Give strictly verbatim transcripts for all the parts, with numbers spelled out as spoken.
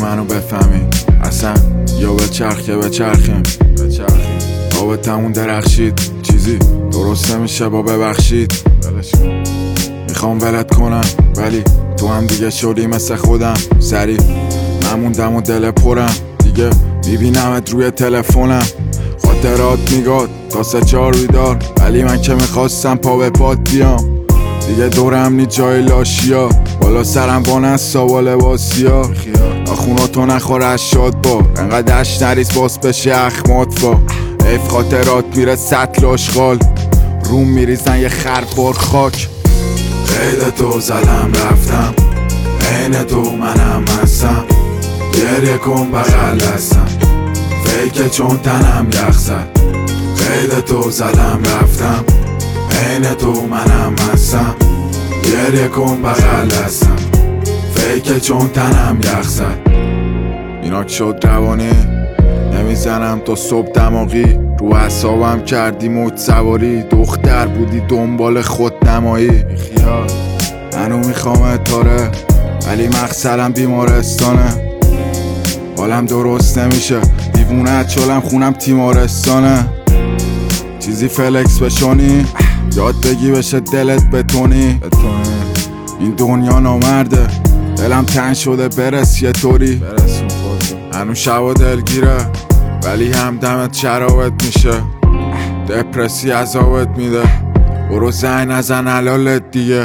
منو بفهمی اصلا، یا به چرخ یا به چرخیم آب تمون درخشید، چیزی درست نمیشه با ببخشید. میخوام ولت کنم ولی تو هم دیگه شدی مثل خودم، سری نموندم و دل پرم دیگه، میبینمت روی تلفنم، خاطرات میگاد تا سه چار بیدار، ولی من که میخواستم پا به پات بیام، دیگه دورم نی جای لاشیا، بالا سرم با نستا با لباسیا، آخوناتو نخوره از شاد با انقدر اش نریز باز بشه اخمات با ایف، خاطرات میره سطل اشغال، روم میریزن یه خربار خاک. قید تو زدم رفتم، عین تو منم هستم، گریه کن بغل هستم، فیک چون تنم یخ زد. قید تو زدم رفتم، عین تو منم هستم، گریه کن بغل هستم، فیک چون تنم یخ زد. اینا شد روانی نمیزنم تا صبح دماغی، رو اعصابم کردی موج سواری، دختر بودی دنبال خود نمایی. منو میخوام اتاره ولی مقصدم بیمارستانه، حالم درست نمیشه دیوونت شلم خونم تیمارستانه، چیزی فلکس بشونی یاد بگی بشه دلت بتونی. این دنیا نامرده دلم تنگ شده برس یه طوری، هنو شبا دلگیره ولی همدمت شرابت میشه، دپرسی عذابت میده، برو زنگ نزن حلالت دیگه.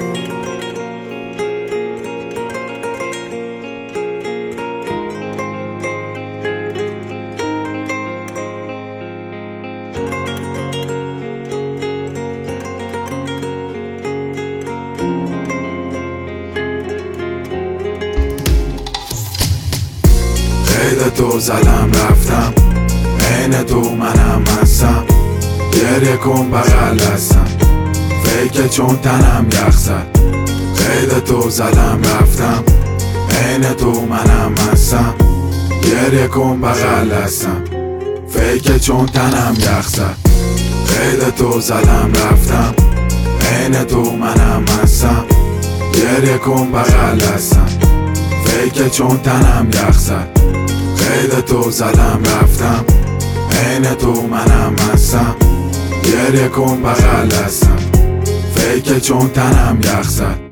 قید تو زدم رفتم، عین تو منم هستم، گریه کن بغل هستم، فیک چون تنم یخ زد. قید تو زدم رفتم، عین تو منم هستم، گریه کن بغل هستم، فیک چون تنم یخ زد. قید تو زدم رفتم، عین تو منم هستم، گریه کن بغل هستم، فیک چون تنم یخ زد. قید تو زدم رفتم، عین تو منم هستم، گریه کن بغل هستم، فیک چون تنم یخ زد.